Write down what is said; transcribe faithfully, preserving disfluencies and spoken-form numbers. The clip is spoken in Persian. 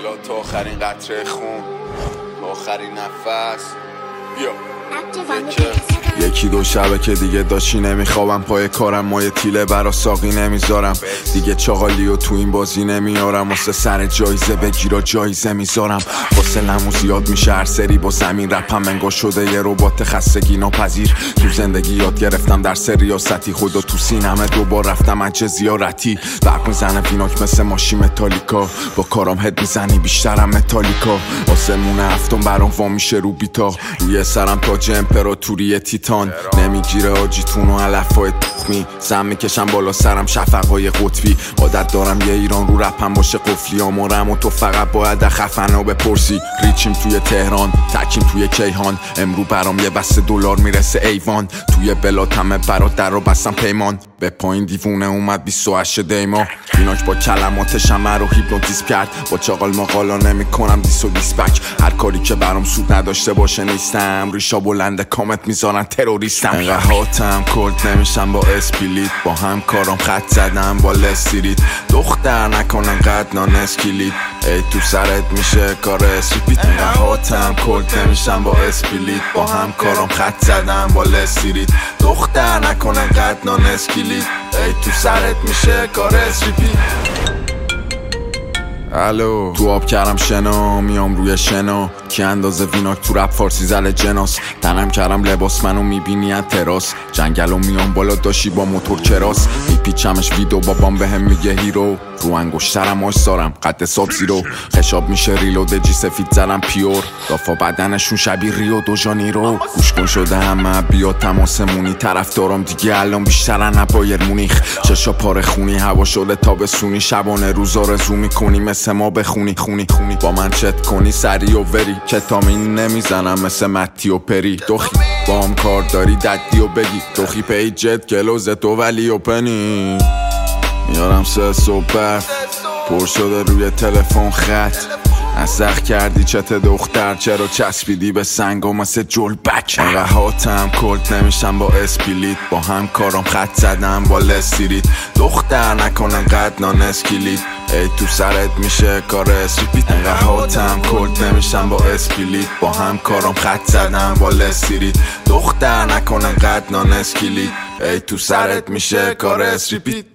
دلا تا آخرین قطره خون، تا آخرین نفس. بیا یکی دو شبه که دیگه داشتی نمیخوابم، پای کارم مایه تیله برا ساقی نمیذارم، دیگه چاقالی و تو این بازی نمیارم، واسه سر جایزه بگیرا جایزه میذارم، واسه لمو زیاد میشه هر سری با زمین، رپم انگار شده یه ربات خستگی ناپذیر، تو زندگی یاد گرفتم در ریاستی، خدا تو سینمه دوبار رفتم اجه زیارتی، برق میزنه ویناک مثل ماشی متالیکا، با کارام هد میزنی بیشترم متالیکا، آسمون هفتم برام وا میشه رو بیتا، روی سرم تاج امپراتوری تیتان، نمیگیره آجیتون و علفای تخمی، زم میکشم بالا سرم شفقای قطبی، عادت دارم یه ایران رو رپم باشه قفلی آمارم و تو فقط باید خفنا بپرسی، ریچیم توی تهران تکیم توی کیهان، امرو برام یه بسته دلار میرسه ایوان، توی بلاتمه برات در رو بستم پیمان، به پایین دیوونه اومد بیست و هشت دیما، ایناک با کلماتش همه رو هیپنوتیزم کرد، با چاقال مقالا نمی کنم دیس و دیسپک، هر کاری که برام سود نداشته باشه نیستم، ریشا بلند کامت میذارن تروریستم، انقدر هاتم کلت نمیشم با اسپلیت، با هم کارام خط زدم با لستریت، دختر نکن انقدر نان اسکلیت، ای تو سرت میشه کار اسپلیت، انقدر هاتم کلت نمیشم با اسپلیت، با هم کارام خط زدم با لستریت، دختر نکن انقدر نان اسکلیت، ای تو سرت میشه کار اسپلیت. الو تو آب کردم شنا، میام روی شنا، کی اندازه ویناک تو رپ فارسی زل جناس، تنم کردم لباس منو میبینی از تراس، جنگلو میام بالا داشی با موتور کراس، میپیچمش ویدو بابام بهم میگه هیرو، رو انگشترم آش دارم قد ساب زیرو، خشاب میشه ریلود جی سفید زدم پیور، دافا بدنشون شبیه ریو دو جانیرو، گوش کن شده همه بیا تماسمونی، طرف دارم دیگه الان بیشترن نبایر مونیخ، چشا پاره خونی هوا شده تابستونی، شبانه روز آرزو میکنی مثل ما بخونی خونی خونی، با من چت کنی سری و وری، کتامین نمیزنم مثل متی و پری، دوخی با هم کار داری ددی و بگی، دوخی پیجت گلوزت و ولی و پنی، میارم سه صبح پر شده روی تلفن خط، نسخ کردی چت دختر چرا چسبیدی به سنگ و مثل جلبک، انقدر هاتم کلت نمیشم با اسپلیت، با هم کارام خط زدم با لستریت، دختر نکن انقدر نان اسکلیت، ای تو سرت میشه کار اسپلیت، انقدر هاتم کلت نمیشم با اسپلیت، با هم کارام خط زدم با لستریت، دختر نکن انقدر نان اسکلیت، ای تو سرت میشه کار اسپلیت.